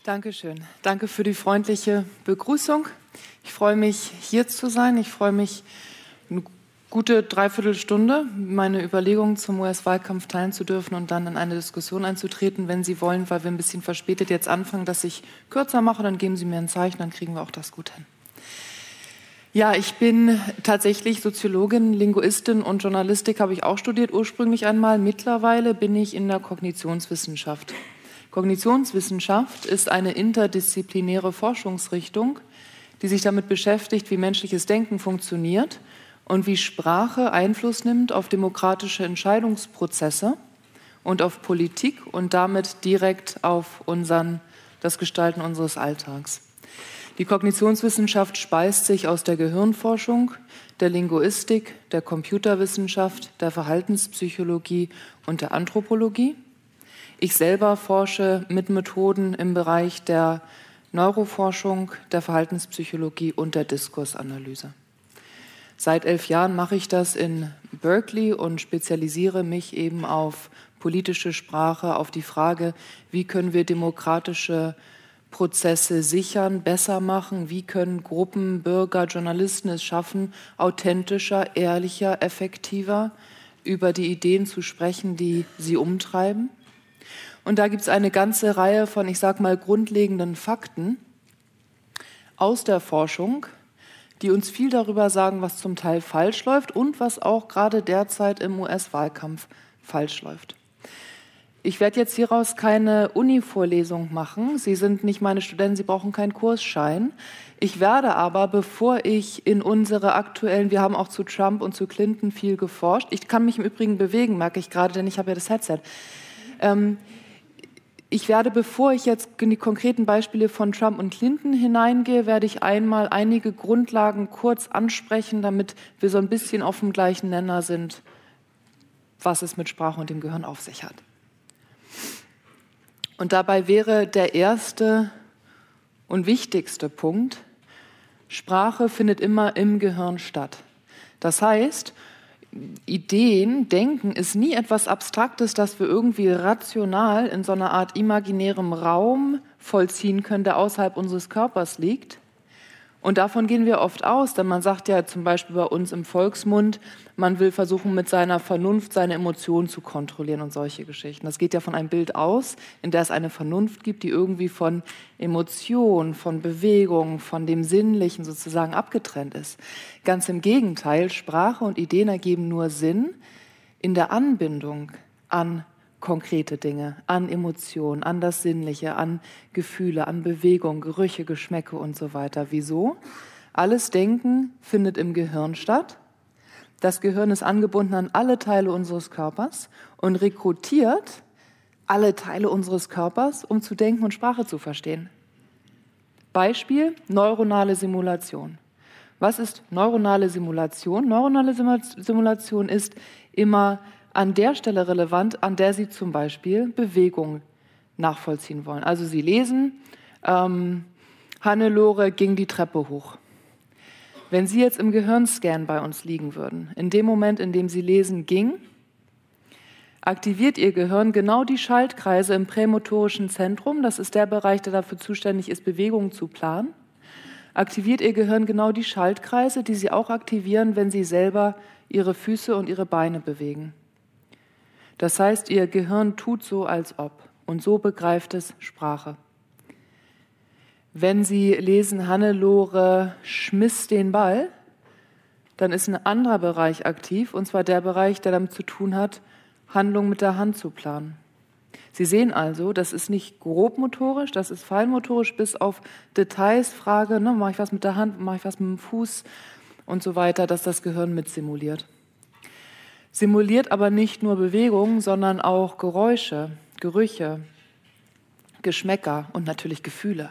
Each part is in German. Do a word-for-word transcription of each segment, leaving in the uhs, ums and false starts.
Dankeschön. Danke für die freundliche Begrüßung. Ich freue mich, hier zu sein. Ich freue mich, eine gute Dreiviertelstunde meine Überlegungen zum U S-Wahlkampf teilen zu dürfen und dann in eine Diskussion einzutreten, wenn Sie wollen, weil wir ein bisschen verspätet jetzt anfangen, dass ich kürzer mache, dann geben Sie mir ein Zeichen, dann kriegen wir auch das gut hin. Ja, ich bin tatsächlich Soziologin, Linguistin und Journalistik habe ich auch studiert, ursprünglich einmal. Mittlerweile bin ich in der Kognitionswissenschaft. Kognitionswissenschaft ist eine interdisziplinäre Forschungsrichtung, die sich damit beschäftigt, wie menschliches Denken funktioniert und wie Sprache Einfluss nimmt auf demokratische Entscheidungsprozesse und auf Politik und damit direkt auf unseren, das Gestalten unseres Alltags. Die Kognitionswissenschaft speist sich aus der Gehirnforschung, der Linguistik, der Computerwissenschaft, der Verhaltenspsychologie und der Anthropologie. Ich selber forsche mit Methoden im Bereich der Neuroforschung, der Verhaltenspsychologie und der Diskursanalyse. Seit elf Jahren mache ich das in Berkeley und spezialisiere mich eben auf politische Sprache, auf die Frage, wie können wir demokratische Prozesse sichern, besser machen, wie können Gruppen, Bürger, Journalisten es schaffen, authentischer, ehrlicher, effektiver über die Ideen zu sprechen, die sie umtreiben. Und da gibt es eine ganze Reihe von, ich sage mal, grundlegenden Fakten aus der Forschung, die uns viel darüber sagen, was zum Teil falsch läuft und was auch gerade derzeit im U S-Wahlkampf falsch läuft. Ich werde jetzt hieraus keine Uni-Vorlesung machen. Sie sind nicht meine Studenten, Sie brauchen keinen Kursschein. Ich werde aber, bevor ich in unsere aktuellen, wir haben auch zu Trump und zu Clinton viel geforscht. Ich kann mich im Übrigen bewegen, merke ich gerade, denn ich habe ja das Headset. Ähm, Ich werde, bevor ich jetzt in die konkreten Beispiele von Trump und Clinton hineingehe, werde ich einmal einige Grundlagen kurz ansprechen, damit wir so ein bisschen auf dem gleichen Nenner sind, was es mit Sprache und dem Gehirn auf sich hat. Und dabei wäre der erste und wichtigste Punkt: Sprache findet immer im Gehirn statt. Das heißt, Ideen, Denken ist nie etwas Abstraktes, das wir irgendwie rational in so einer Art imaginärem Raum vollziehen können, der außerhalb unseres Körpers liegt. Und davon gehen wir oft aus, denn man sagt ja zum Beispiel bei uns im Volksmund, man will versuchen, mit seiner Vernunft seine Emotionen zu kontrollieren und solche Geschichten. Das geht ja von einem Bild aus, in der es eine Vernunft gibt, die irgendwie von Emotionen, von Bewegungen, von dem Sinnlichen sozusagen abgetrennt ist. Ganz im Gegenteil, Sprache und Ideen ergeben nur Sinn in der Anbindung an konkrete Dinge, an Emotionen, an das Sinnliche, an Gefühle, an Bewegung, Gerüche, Geschmäcke und so weiter. Wieso? Alles Denken findet im Gehirn statt. Das Gehirn ist angebunden an alle Teile unseres Körpers und rekrutiert alle Teile unseres Körpers, um zu denken und Sprache zu verstehen. Beispiel: neuronale Simulation. Was ist neuronale Simulation? Neuronale Simulation ist immer an der Stelle relevant, an der Sie zum Beispiel Bewegung nachvollziehen wollen. Also Sie lesen, ähm, Hannelore ging die Treppe hoch. Wenn Sie jetzt im Gehirnscan bei uns liegen würden, in dem Moment, in dem Sie lesen, ging, aktiviert Ihr Gehirn genau die Schaltkreise im prämotorischen Zentrum, das ist der Bereich, der dafür zuständig ist, Bewegungen zu planen, aktiviert Ihr Gehirn genau die Schaltkreise, die Sie auch aktivieren, wenn Sie selber Ihre Füße und Ihre Beine bewegen. Das heißt, Ihr Gehirn tut so, als ob. Und so begreift es Sprache. Wenn Sie lesen, Hannelore schmiss den Ball, dann ist ein anderer Bereich aktiv, und zwar der Bereich, der damit zu tun hat, Handlungen mit der Hand zu planen. Sie sehen also, das ist nicht grobmotorisch, das ist feinmotorisch bis auf Details, Frage, ne, mache ich was mit der Hand, mache ich was mit dem Fuß und so weiter, dass das Gehirn mit simuliert. Simuliert aber nicht nur Bewegungen, sondern auch Geräusche, Gerüche, Geschmäcker und natürlich Gefühle.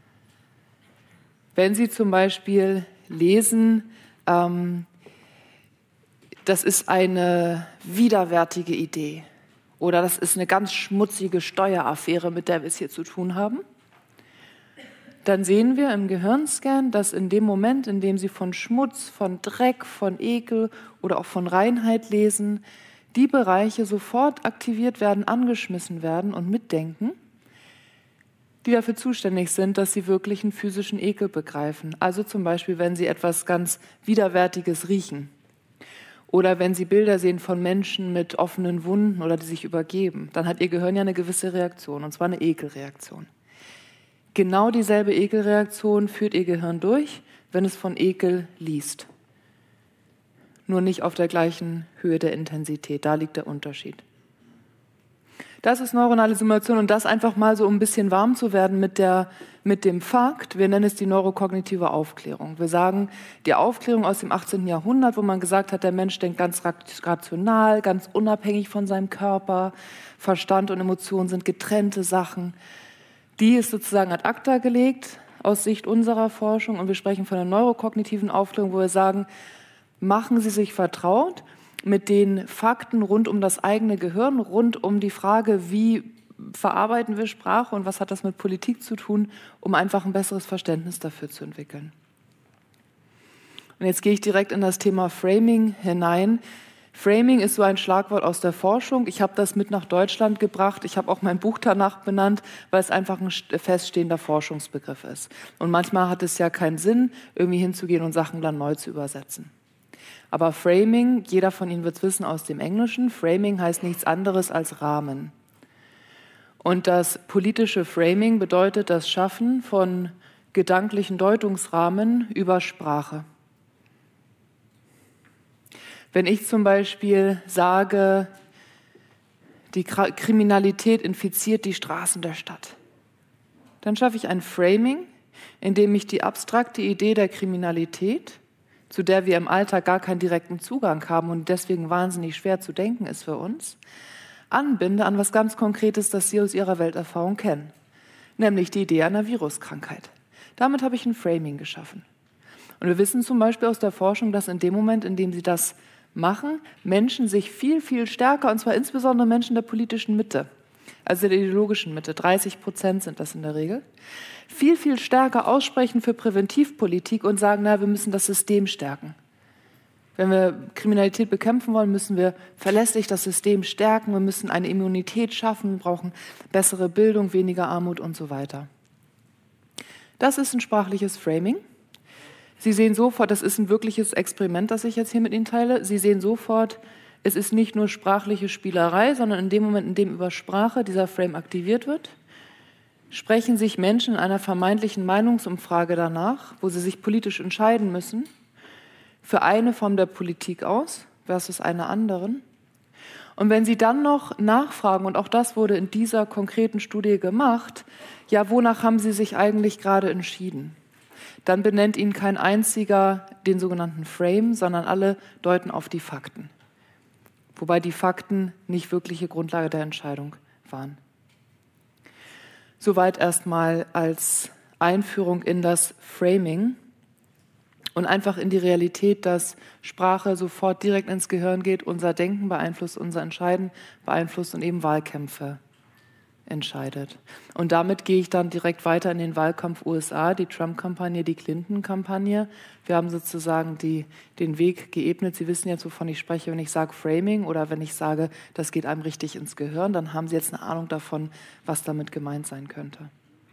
Wenn Sie zum Beispiel lesen, ähm, das ist eine widerwärtige Idee oder das ist eine ganz schmutzige Steueraffäre, mit der wir es hier zu tun haben, dann sehen wir im Gehirnscan, dass in dem Moment, in dem Sie von Schmutz, von Dreck, von Ekel oder auch von Reinheit lesen, die Bereiche sofort aktiviert werden, angeschmissen werden und mitdenken, die dafür zuständig sind, dass sie wirklich einen physischen Ekel begreifen. Also zum Beispiel, wenn sie etwas ganz Widerwärtiges riechen oder wenn sie Bilder sehen von Menschen mit offenen Wunden oder die sich übergeben, dann hat ihr Gehirn ja eine gewisse Reaktion, und zwar eine Ekelreaktion. Genau dieselbe Ekelreaktion führt ihr Gehirn durch, wenn es von Ekel liest. Nur nicht auf der gleichen Höhe der Intensität, da liegt der Unterschied. Das ist neuronale Simulation und das einfach mal so, um ein bisschen warm zu werden mit, der, mit dem Fakt. Wir nennen es die neurokognitive Aufklärung. Wir sagen, die Aufklärung aus dem achtzehnten Jahrhundert, wo man gesagt hat, der Mensch denkt ganz rational, ganz unabhängig von seinem Körper, Verstand und Emotionen sind getrennte Sachen. Die ist sozusagen ad acta gelegt aus Sicht unserer Forschung und wir sprechen von der neurokognitiven Aufklärung, wo wir sagen, machen Sie sich vertraut mit den Fakten rund um das eigene Gehirn, rund um die Frage, wie verarbeiten wir Sprache und was hat das mit Politik zu tun, um einfach ein besseres Verständnis dafür zu entwickeln. Und jetzt gehe ich direkt in das Thema Framing hinein. Framing ist so ein Schlagwort aus der Forschung. Ich habe das mit nach Deutschland gebracht. Ich habe auch mein Buch danach benannt, weil es einfach ein feststehender Forschungsbegriff ist. Und manchmal hat es ja keinen Sinn, irgendwie hinzugehen und Sachen dann neu zu übersetzen. Aber Framing, jeder von Ihnen wird es wissen aus dem Englischen, Framing heißt nichts anderes als Rahmen. Und das politische Framing bedeutet das Schaffen von gedanklichen Deutungsrahmen über Sprache. Wenn ich zum Beispiel sage, die Kriminalität infiziert die Straßen der Stadt, dann schaffe ich ein Framing, in dem ich die abstrakte Idee der Kriminalität, zu der wir im Alltag gar keinen direkten Zugang haben und deswegen wahnsinnig schwer zu denken ist für uns, anbinde an was ganz Konkretes, das Sie aus Ihrer Welterfahrung kennen, nämlich die Idee einer Viruskrankheit. Damit habe ich ein Framing geschaffen. Und wir wissen zum Beispiel aus der Forschung, dass in dem Moment, in dem Sie das machen, Menschen sich viel, viel stärker, und zwar insbesondere Menschen der politischen Mitte, also der ideologischen Mitte, dreißig Prozent sind das in der Regel, viel, viel stärker aussprechen für Präventivpolitik und sagen, na, wir müssen das System stärken. Wenn wir Kriminalität bekämpfen wollen, müssen wir verlässlich das System stärken, wir müssen eine Immunität schaffen, wir brauchen bessere Bildung, weniger Armut und so weiter. Das ist ein sprachliches Framing. Sie sehen sofort, das ist ein wirkliches Experiment, das ich jetzt hier mit Ihnen teile. Sie sehen sofort, es ist nicht nur sprachliche Spielerei, sondern in dem Moment, in dem über Sprache dieser Frame aktiviert wird, sprechen sich Menschen in einer vermeintlichen Meinungsumfrage danach, wo sie sich politisch entscheiden müssen, für eine Form der Politik aus versus eine anderen. Und wenn Sie dann noch nachfragen, und auch das wurde in dieser konkreten Studie gemacht, ja, wonach haben Sie sich eigentlich gerade entschieden? Dann benennt Ihnen kein einziger den sogenannten Frame, sondern alle deuten auf die Fakten. Wobei die Fakten nicht wirkliche Grundlage der Entscheidung waren. Soweit erstmal als Einführung in das Framing und einfach in die Realität, dass Sprache sofort direkt ins Gehirn geht, unser Denken beeinflusst, unser Entscheiden beeinflusst und eben Wahlkämpfe entscheidet. Und damit gehe ich dann direkt weiter in den Wahlkampf U S A, die Trump-Kampagne, die Clinton-Kampagne. Wir haben sozusagen die, den Weg geebnet. Sie wissen jetzt, wovon ich spreche, wenn ich sage Framing oder wenn ich sage, das geht einem richtig ins Gehirn, dann haben Sie jetzt eine Ahnung davon, was damit gemeint sein könnte.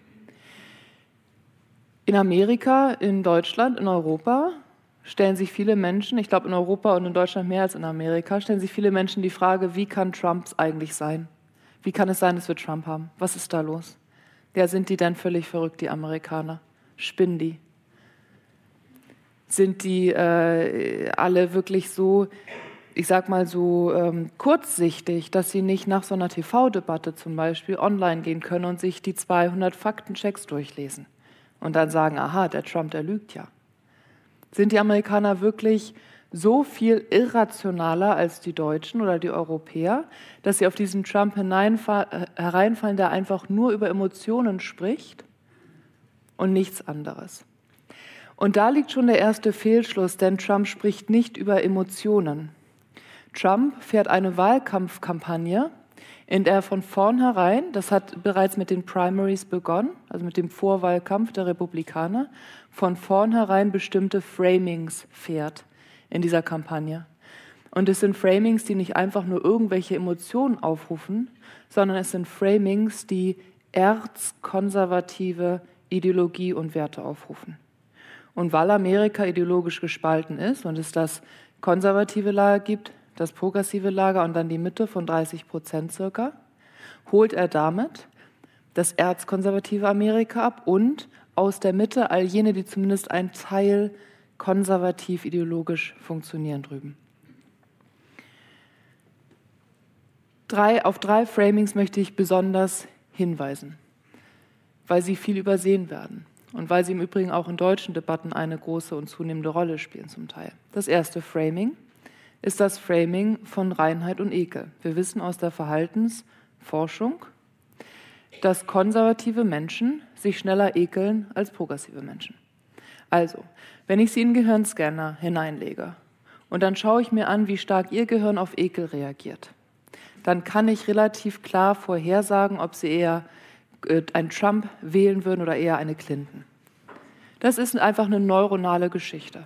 In Amerika, in Deutschland, in Europa stellen sich viele Menschen, ich glaube in Europa und in Deutschland mehr als in Amerika, stellen sich viele Menschen die Frage, wie kann Trump eigentlich sein? Wie kann es sein, dass wir Trump haben? Was ist da los? Ja, sind die denn völlig verrückt, die Amerikaner? Spinnen die? Sind die äh, alle wirklich so, ich sag mal so ähm, kurzsichtig, dass sie nicht nach so einer T V-Debatte zum Beispiel online gehen können und sich die zweihundert Faktenchecks durchlesen und dann sagen, aha, der Trump, der lügt ja. Sind die Amerikaner wirklich so viel irrationaler als die Deutschen oder die Europäer, dass sie auf diesen Trump hereinfallen, der einfach nur über Emotionen spricht und nichts anderes? Und da liegt schon der erste Fehlschluss, denn Trump spricht nicht über Emotionen. Trump fährt eine Wahlkampfkampagne, in der er von vornherein, das hat bereits mit den Primaries begonnen, also mit dem Vorwahlkampf der Republikaner, von vornherein bestimmte Framings fährt in dieser Kampagne. Und es sind Framings, die nicht einfach nur irgendwelche Emotionen aufrufen, sondern es sind Framings, die erzkonservative Ideologie und Werte aufrufen. Und weil Amerika ideologisch gespalten ist und es das konservative Lager gibt, das progressive Lager und dann die Mitte von dreißig Prozent circa, holt er damit das erzkonservative Amerika ab und aus der Mitte all jene, die zumindest ein Teil konservativ ideologisch funktionieren drüben. Drei, auf drei Framings möchte ich besonders hinweisen, weil sie viel übersehen werden und weil sie im Übrigen auch in deutschen Debatten eine große und zunehmende Rolle spielen zum Teil. Das erste Framing ist das Framing von Reinheit und Ekel. Wir wissen aus der Verhaltensforschung, dass konservative Menschen sich schneller ekeln als progressive Menschen. Also, wenn ich Sie in einen Gehirnscanner hineinlege und dann schaue ich mir an, wie stark Ihr Gehirn auf Ekel reagiert, dann kann ich relativ klar vorhersagen, ob Sie eher einen Trump wählen würden oder eher eine Clinton. Das ist einfach eine neuronale Geschichte.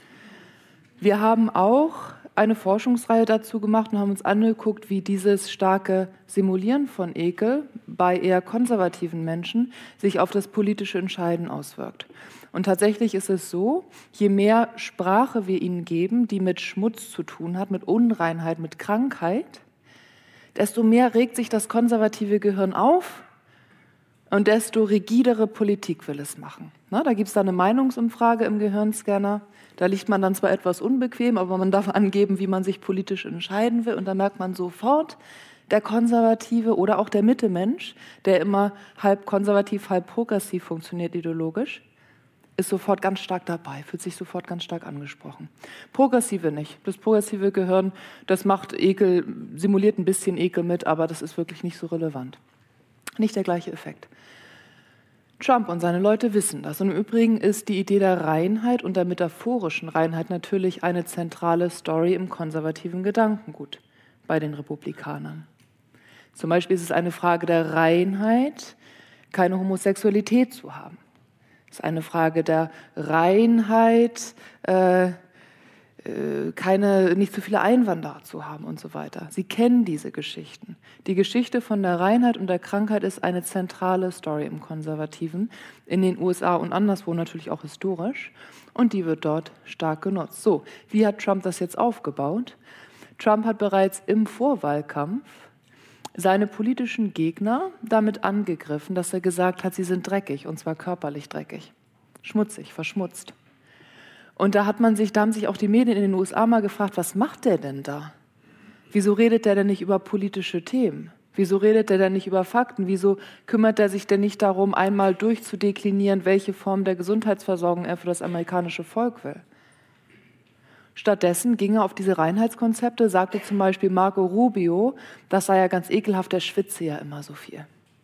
Wir haben auch eine Forschungsreihe dazu gemacht und haben uns angeguckt, wie dieses starke Simulieren von Ekel bei eher konservativen Menschen sich auf das politische Entscheiden auswirkt. Und tatsächlich ist es so, je mehr Sprache wir ihnen geben, die mit Schmutz zu tun hat, mit Unreinheit, mit Krankheit, desto mehr regt sich das konservative Gehirn auf und desto rigidere Politik will es machen. Na, da gibt es dann eine Meinungsumfrage im Gehirnscanner. Da liegt man dann zwar etwas unbequem, aber man darf angeben, wie man sich politisch entscheiden will. Und da merkt man sofort, der konservative oder auch der Mittemensch, der immer halb konservativ, halb progressiv funktioniert ideologisch, ist sofort ganz stark dabei, fühlt sich sofort ganz stark angesprochen. Progressive nicht. Das progressive Gehirn, das macht Ekel, simuliert ein bisschen Ekel mit, aber das ist wirklich nicht so relevant. Nicht der gleiche Effekt. Trump und seine Leute wissen das. Und im Übrigen ist die Idee der Reinheit und der metaphorischen Reinheit natürlich eine zentrale Story im konservativen Gedankengut bei den Republikanern. Zum Beispiel ist es eine Frage der Reinheit, keine Homosexualität zu haben. Es ist eine Frage der Reinheit, äh, keine, nicht zu viele Einwanderer zu haben und so weiter. Sie kennen diese Geschichten. Die Geschichte von der Reinheit und der Krankheit ist eine zentrale Story im Konservativen, in den U S A und anderswo natürlich auch historisch, und die wird dort stark genutzt. So, wie hat Trump das jetzt aufgebaut? Trump hat bereits im Vorwahlkampf seine politischen Gegner damit angegriffen, dass er gesagt hat, sie sind dreckig, und zwar körperlich dreckig, schmutzig, verschmutzt. Und da hat man sich, da haben sich auch die Medien in den U S A mal gefragt, was macht der denn da? Wieso redet der denn nicht über politische Themen? Wieso redet der denn nicht über Fakten? Wieso kümmert er sich denn nicht darum, einmal durchzudeklinieren, welche Form der Gesundheitsversorgung er für das amerikanische Volk will? Stattdessen ging er auf diese Reinheitskonzepte, sagte zum Beispiel Marco Rubio, das sei ja ganz ekelhaft, der schwitze ja immer so viel.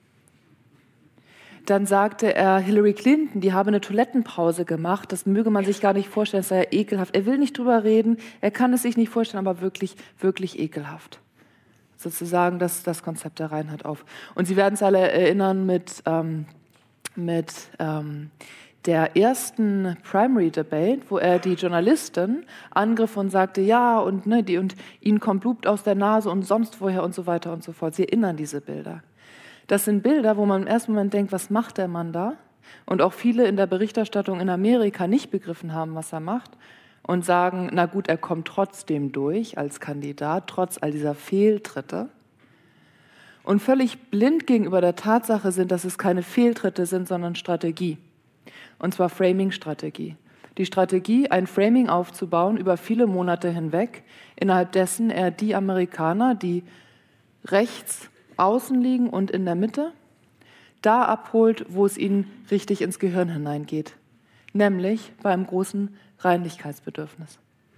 Dann sagte er, Hillary Clinton, die habe eine Toilettenpause gemacht, das möge man sich gar nicht vorstellen, das sei ja ekelhaft. Er will nicht drüber reden, er kann es sich nicht vorstellen, aber wirklich, wirklich ekelhaft. Sozusagen das, das Konzept der Reinheit auf. Und Sie werden es alle erinnern mit, ähm, mit ähm, der ersten Primary Debate, wo er die Journalistin angriff und sagte, ja, und, ne, die, und ihnen kommt Blut aus der Nase und sonst woher und so weiter und so fort. Sie erinnern diese Bilder. Das sind Bilder, wo man im ersten Moment denkt, was macht der Mann da? Und auch viele in der Berichterstattung in Amerika nicht begriffen haben, was er macht und sagen, na gut, er kommt trotzdem durch als Kandidat, trotz all dieser Fehltritte. Und völlig blind gegenüber der Tatsache sind, dass es keine Fehltritte sind, sondern Strategie. Und zwar Framing-Strategie. Die Strategie, ein Framing aufzubauen über viele Monate hinweg, innerhalb dessen er die Amerikaner, die rechts außen liegen und in der Mitte, da abholt, wo es ihnen richtig ins Gehirn hineingeht, nämlich beim großen Reinlichkeitsbedürfnis.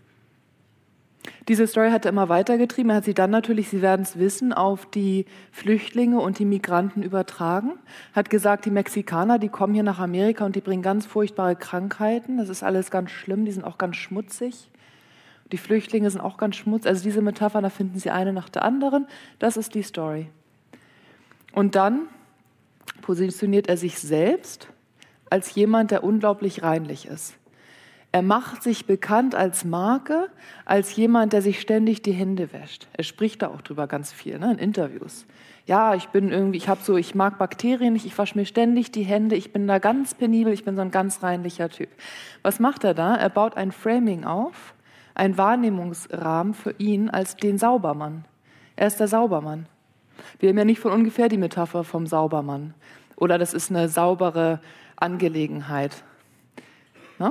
Diese Story hat er immer weitergetrieben. Er hat sie dann natürlich, Sie werden es wissen, auf die Flüchtlinge und die Migranten übertragen. Hat gesagt, die Mexikaner, die kommen hier nach Amerika und die bringen ganz furchtbare Krankheiten. Das ist alles ganz schlimm, die sind auch ganz schmutzig. Die Flüchtlinge sind auch ganz schmutzig. Also diese Metapher, da finden Sie eine nach der anderen. Das ist die Story. Und dann positioniert er sich selbst als jemand, der unglaublich reinlich ist. Er macht sich bekannt als Marke, als jemand, der sich ständig die Hände wäscht. Er spricht da auch drüber ganz viel, ne, in Interviews. Ja, ich bin irgendwie, ich habe so, ich mag Bakterien nicht, ich wasche mir ständig die Hände, ich bin da ganz penibel, ich bin so ein ganz reinlicher Typ. Was macht er da? Er baut ein Framing auf, ein Wahrnehmungsrahmen für ihn als den Saubermann. Er ist der Saubermann. Wir haben ja nicht von ungefähr die Metapher vom Saubermann. Oder das ist eine saubere Angelegenheit. Na?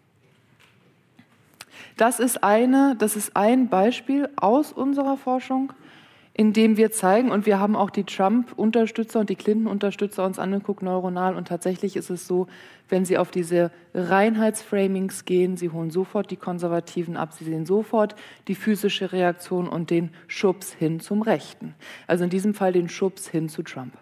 Das ist eine, das ist ein Beispiel aus unserer Forschung, in dem wir zeigen, und wir haben auch die Trump-Unterstützer und die Clinton-Unterstützer uns angeguckt, neuronal, und tatsächlich ist es so, wenn sie auf diese Reinheitsframings gehen, sie holen sofort die Konservativen ab, sie sehen sofort die physische Reaktion und den Schubs hin zum Rechten. Also in diesem Fall den Schubs hin zu Trump.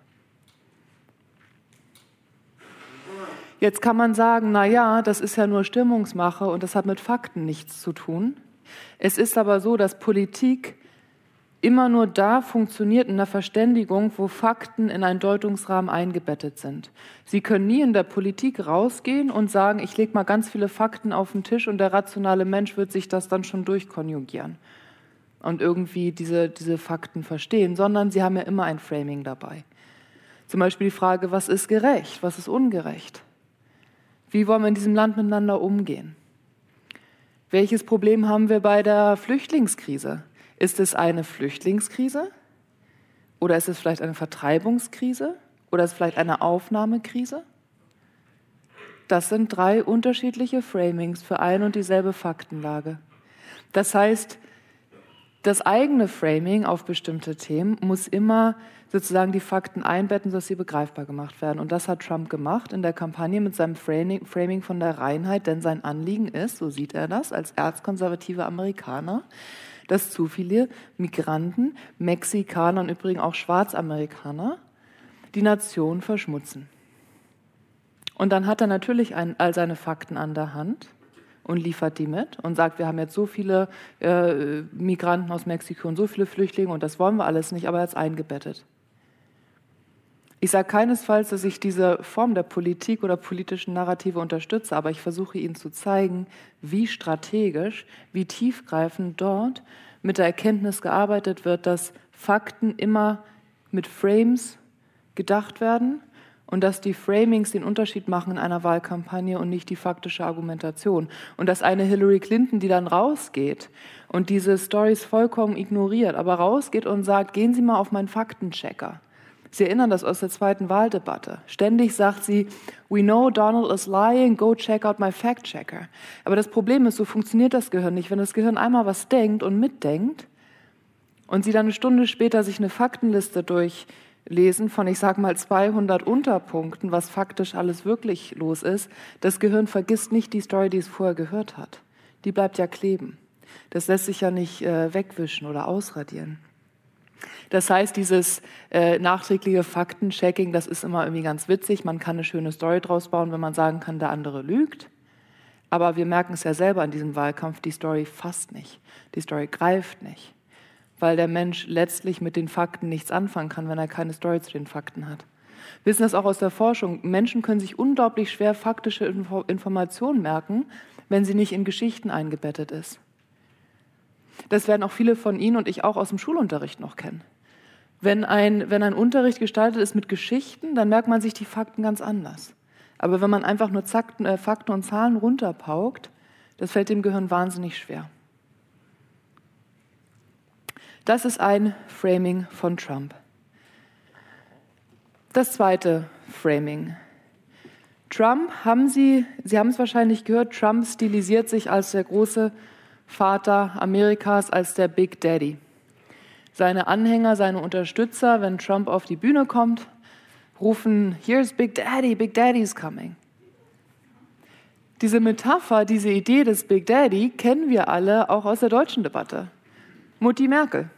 Jetzt kann man sagen, na ja, das ist ja nur Stimmungsmache und das hat mit Fakten nichts zu tun. Es ist aber so, dass Politik immer nur da funktioniert in der Verständigung, wo Fakten in einen Deutungsrahmen eingebettet sind. Sie können nie in der Politik rausgehen und sagen, ich lege mal ganz viele Fakten auf den Tisch und der rationale Mensch wird sich das dann schon durchkonjugieren und irgendwie diese, diese Fakten verstehen, sondern sie haben ja immer ein Framing dabei. Zum Beispiel die Frage, was ist gerecht, was ist ungerecht? Wie wollen wir in diesem Land miteinander umgehen? Welches Problem haben wir bei der Flüchtlingskrise? Ist es eine Flüchtlingskrise? Oder ist es vielleicht eine Vertreibungskrise? Oder ist es vielleicht eine Aufnahmekrise? Das sind drei unterschiedliche Framings für ein und dieselbe Faktenlage. Das heißt, das eigene Framing auf bestimmte Themen muss immer sozusagen die Fakten einbetten, sodass sie begreifbar gemacht werden. Und das hat Trump gemacht in der Kampagne mit seinem Framing von der Reinheit, denn sein Anliegen ist, so sieht er das, als erzkonservativer Amerikaner, dass zu viele Migranten, Mexikaner und übrigens auch Schwarzamerikaner die Nation verschmutzen. Und dann hat er natürlich ein, all seine Fakten an der Hand und liefert die mit und sagt, wir haben jetzt so viele äh, Migranten aus Mexiko und so viele Flüchtlinge und das wollen wir alles nicht, aber er hat es eingebettet. Ich sage keinesfalls, dass ich diese Form der Politik oder politischen Narrative unterstütze, aber ich versuche Ihnen zu zeigen, wie strategisch, wie tiefgreifend dort mit der Erkenntnis gearbeitet wird, dass Fakten immer mit Frames gedacht werden und dass die Framings den Unterschied machen in einer Wahlkampagne und nicht die faktische Argumentation. Und dass eine Hillary Clinton, die dann rausgeht und diese Storys vollkommen ignoriert, aber rausgeht und sagt, gehen Sie mal auf meinen Faktenchecker. Sie erinnern das aus der zweiten Wahldebatte. Ständig sagt sie, we know Donald is lying, go check out my fact checker. Aber das Problem ist, so funktioniert das Gehirn nicht. Wenn das Gehirn einmal was denkt und mitdenkt und sie dann eine Stunde später sich eine Faktenliste durchlesen von, ich sag mal, zweihundert Unterpunkten, was faktisch alles wirklich los ist, das Gehirn vergisst nicht die Story, die es vorher gehört hat. Die bleibt ja kleben. Das lässt sich ja nicht äh, wegwischen oder ausradieren. Das heißt, dieses äh, nachträgliche Faktenchecking, das ist immer irgendwie ganz witzig. Man kann eine schöne Story draus bauen, wenn man sagen kann, der andere lügt. Aber wir merken es ja selber in diesem Wahlkampf, die Story fasst nicht. Die Story greift nicht. Weil der Mensch letztlich mit den Fakten nichts anfangen kann, wenn er keine Story zu den Fakten hat. Wir wissen das auch aus der Forschung. Menschen können sich unglaublich schwer faktische Info- Informationen merken, wenn sie nicht in Geschichten eingebettet ist. Das werden auch viele von Ihnen und ich auch aus dem Schulunterricht noch kennen. Wenn ein, wenn ein Unterricht gestaltet ist mit Geschichten, dann merkt man sich die Fakten ganz anders. Aber wenn man einfach nur Fakten, äh, Fakten und Zahlen runterpaukt, das fällt dem Gehirn wahnsinnig schwer. Das ist ein Framing von Trump. Das zweite Framing. Trump, haben Sie, Sie haben es wahrscheinlich gehört, Trump stilisiert sich als der große Vater Amerikas, als der Big Daddy. Seine Anhänger, seine Unterstützer, wenn Trump auf die Bühne kommt, rufen, here's Big Daddy, Big Daddy's coming. Diese Metapher, diese Idee des Big Daddy kennen wir alle auch aus der deutschen Debatte. Mutti Merkel,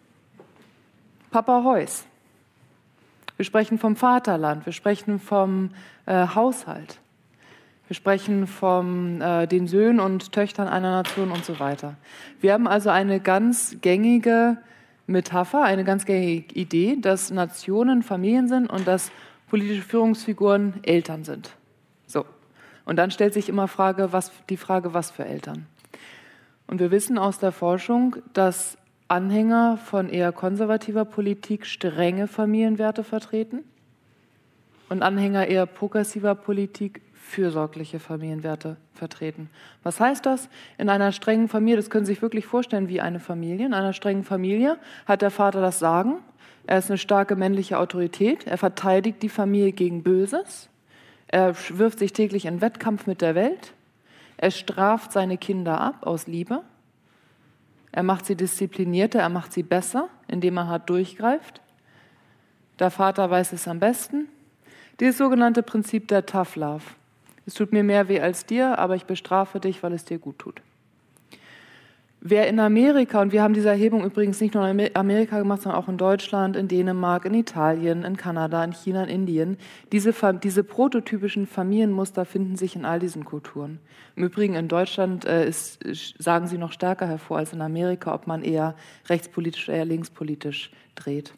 Papa Heuss. Wir sprechen vom Vaterland, wir sprechen vom äh, Haushalt. Wir sprechen von äh, den Söhnen und Töchtern einer Nation und so weiter. Wir haben also eine ganz gängige Metapher, eine ganz gängige Idee, dass Nationen Familien sind und dass politische Führungsfiguren Eltern sind. So. Und dann stellt sich immer Frage, was, die Frage, was für Eltern. Und wir wissen aus der Forschung, dass Anhänger von eher konservativer Politik strenge Familienwerte vertreten und Anhänger eher progressiver Politik fürsorgliche Familienwerte vertreten. Was heißt das? In einer strengen Familie, das können Sie sich wirklich vorstellen wie eine Familie, in einer strengen Familie hat der Vater das Sagen, er ist eine starke männliche Autorität, er verteidigt die Familie gegen Böses, er wirft sich täglich in Wettkampf mit der Welt, er straft seine Kinder ab aus Liebe, er macht sie disziplinierter, er macht sie besser, indem er hart durchgreift. Der Vater weiß es am besten. Dieses sogenannte Prinzip der Tough Love. Es tut mir mehr weh als dir, aber ich bestrafe dich, weil es dir gut tut. Wer in Amerika, und wir haben diese Erhebung übrigens nicht nur in Amerika gemacht, sondern auch in Deutschland, in Dänemark, in Italien, in Kanada, in China, in Indien, diese, diese prototypischen Familienmuster finden sich in all diesen Kulturen. Im Übrigen in Deutschland äh, ist, sagen sie noch stärker hervor als in Amerika, ob man eher rechtspolitisch oder eher linkspolitisch dreht.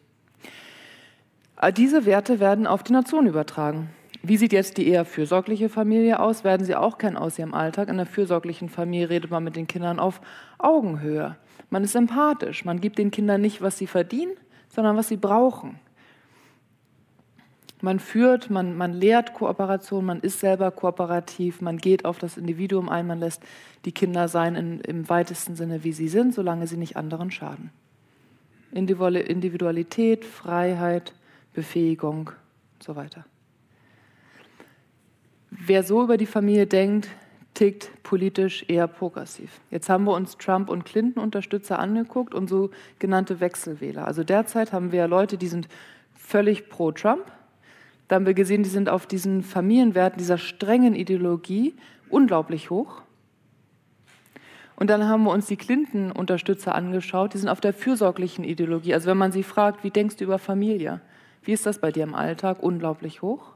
Diese Werte werden auf die Nation übertragen. Wie sieht jetzt die eher fürsorgliche Familie aus? Werden Sie auch kennen aus Ihrem Alltag. In der fürsorglichen Familie redet man mit den Kindern auf Augenhöhe. Man ist empathisch. Man gibt den Kindern nicht, was sie verdienen, sondern was sie brauchen. Man führt, man, man lehrt Kooperation, man ist selber kooperativ, man geht auf das Individuum ein, man lässt die Kinder sein in, im weitesten Sinne, wie sie sind, solange sie nicht anderen schaden. Individualität, Freiheit, Befähigung und so weiter. Wer so über die Familie denkt, tickt politisch eher progressiv. Jetzt haben wir uns Trump- und Clinton-Unterstützer angeguckt und sogenannte Wechselwähler. Also derzeit haben wir Leute, die sind völlig pro Trump. Da haben wir gesehen, die sind auf diesen Familienwerten, dieser strengen Ideologie unglaublich hoch. Und dann haben wir uns die Clinton-Unterstützer angeschaut, die sind auf der fürsorglichen Ideologie. Also wenn man sie fragt, wie denkst du über Familie? Wie ist das bei dir im Alltag? Unglaublich hoch.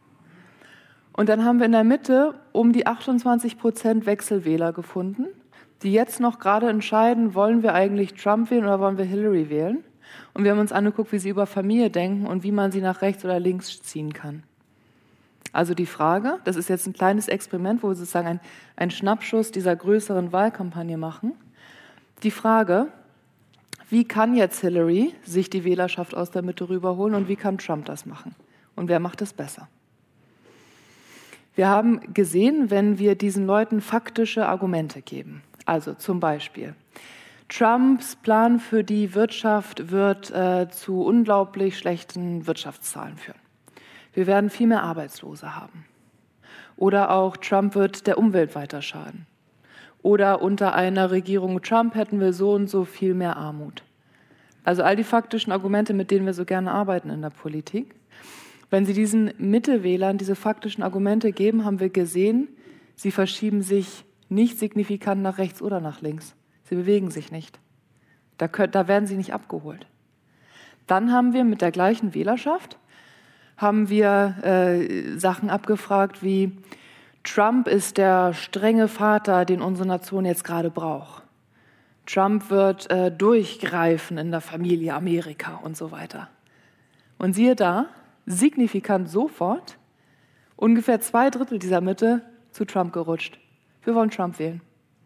Und dann haben wir in der Mitte um die achtundzwanzig Prozent Wechselwähler gefunden, die jetzt noch gerade entscheiden, wollen wir eigentlich Trump wählen oder wollen wir Hillary wählen? Und wir haben uns angeguckt, wie sie über Familie denken und wie man sie nach rechts oder links ziehen kann. Also die Frage, das ist jetzt ein kleines Experiment, wo wir sozusagen ein, einen Schnappschuss dieser größeren Wahlkampagne machen. Die Frage, wie kann jetzt Hillary sich die Wählerschaft aus der Mitte rüberholen und wie kann Trump das machen? Und wer macht es besser? Wir haben gesehen, wenn wir diesen Leuten faktische Argumente geben, also zum Beispiel, Trumps Plan für die Wirtschaft wird äh, zu unglaublich schlechten Wirtschaftszahlen führen. Wir werden viel mehr Arbeitslose haben. Oder auch Trump wird der Umwelt weiter schaden. Oder unter einer Regierung Trump hätten wir so und so viel mehr Armut. Also all die faktischen Argumente, mit denen wir so gerne arbeiten in der Politik. Wenn Sie diesen Mittelwählern diese faktischen Argumente geben, haben wir gesehen, sie verschieben sich nicht signifikant nach rechts oder nach links. Sie bewegen sich nicht. Da, können, da werden sie nicht abgeholt. Dann haben wir mit der gleichen Wählerschaft haben wir äh, Sachen abgefragt wie Trump ist der strenge Vater, den unsere Nation jetzt gerade braucht. Trump wird äh, durchgreifen in der Familie Amerika und so weiter. Und siehe da, signifikant sofort, ungefähr zwei Drittel dieser Mitte zu Trump gerutscht. Wir wollen Trump wählen.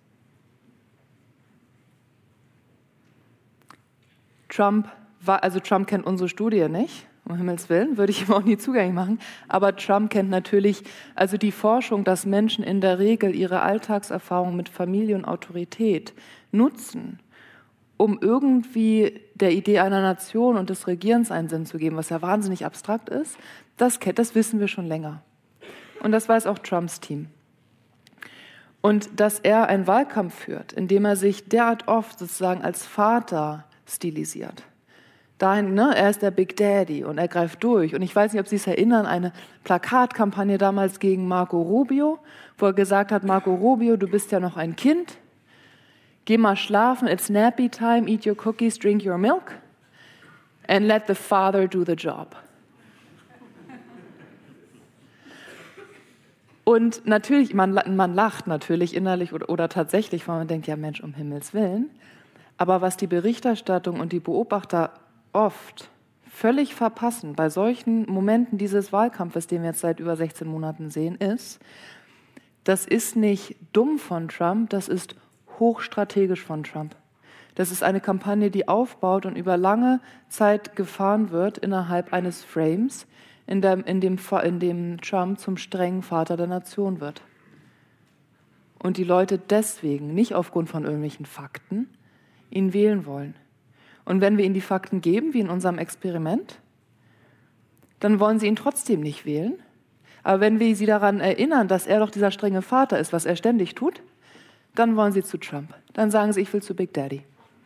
Trump war, also Trump kennt unsere Studie nicht, um Himmels Willen, würde ich ihm auch nie zugänglich machen, aber Trump kennt natürlich also die Forschung, dass Menschen in der Regel ihre Alltagserfahrung mit Familie und Autorität nutzen, um irgendwie der Idee einer Nation und des Regierens einen Sinn zu geben, was ja wahnsinnig abstrakt ist, das, das wissen wir schon länger. Und das weiß auch Trumps Team. Und dass er einen Wahlkampf führt, indem er sich derart oft sozusagen als Vater stilisiert. Dahin, ne, er ist der Big Daddy und er greift durch. Und ich weiß nicht, ob Sie sich erinnern, eine Plakatkampagne damals gegen Marco Rubio, wo er gesagt hat, Marco Rubio, du bist ja noch ein Kind, geh mal schlafen, it's nappy time, eat your cookies, drink your milk and let the father do the job. Und natürlich, man, man lacht natürlich innerlich oder, oder tatsächlich, weil man denkt, ja Mensch, um Himmels Willen. Aber was die Berichterstattung und die Beobachter oft völlig verpassen bei solchen Momenten dieses Wahlkampfes, den wir jetzt seit über sechzehn Monaten sehen, ist, Das ist nicht dumm von Trump, das ist hochstrategisch von Trump. Das ist eine Kampagne, die aufbaut und über lange Zeit gefahren wird innerhalb eines Frames, in dem, in dem, in dem Trump zum strengen Vater der Nation wird. Und die Leute deswegen, nicht aufgrund von irgendwelchen Fakten, ihn wählen wollen. Und wenn wir ihnen die Fakten geben, wie in unserem Experiment, dann wollen sie ihn trotzdem nicht wählen. Aber wenn wir sie daran erinnern, dass er doch dieser strenge Vater ist, was er ständig tut, dann wollen sie zu Trump. Dann sagen sie, ich will zu Big Daddy.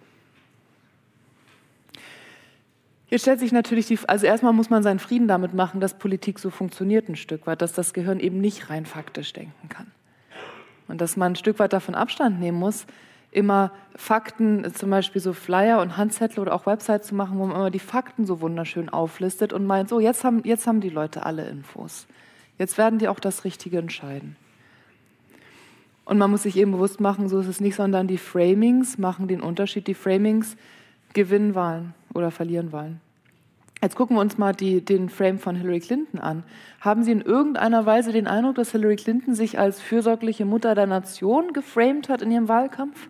Jetzt stellt sich natürlich die, also erstmal muss man seinen Frieden damit machen, dass Politik so funktioniert ein Stück weit, dass das Gehirn eben nicht rein faktisch denken kann. Und dass man ein Stück weit davon Abstand nehmen muss, immer Fakten, zum Beispiel so Flyer und Handzettel oder auch Websites zu machen, wo man immer die Fakten so wunderschön auflistet und meint, so, jetzt haben, jetzt haben die Leute alle Infos. Jetzt werden die auch das Richtige entscheiden. Und man muss sich eben bewusst machen, so ist es nicht, sondern die Framings machen den Unterschied. Die Framings gewinnen Wahlen oder verlieren Wahlen. Jetzt gucken wir uns mal die, den Frame von Hillary Clinton an. Haben Sie in irgendeiner Weise den Eindruck, dass Hillary Clinton sich als fürsorgliche Mutter der Nation geframed hat in ihrem Wahlkampf?